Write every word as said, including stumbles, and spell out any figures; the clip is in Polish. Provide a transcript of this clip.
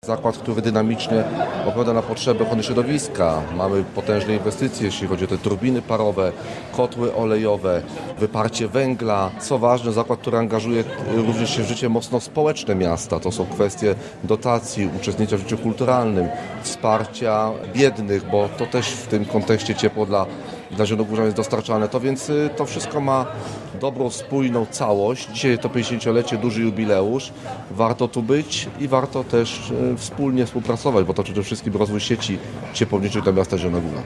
Zakład, który dynamicznie odpowiada na potrzeby ochrony środowiska. Mamy potężne inwestycje, jeśli chodzi o te turbiny parowe, kotły olejowe, wyparcie węgla. Co ważne, zakład, który angażuje również się w życie mocno społeczne miasta. To są kwestie dotacji, uczestnictwa w życiu kulturalnym, wsparcia biednych, bo to też w tym kontekście ciepło dla, dla Zielonogórzan jest dostarczane. To więc to wszystko ma dobrą, spójną całość. Dzisiaj to pięćdziesięciolecie, duży jubileusz. Warto tu być i warto też wspólnie współpracować, bo to przede wszystkim rozwój sieci ciepłowniczych dla miasta Zielona Góra.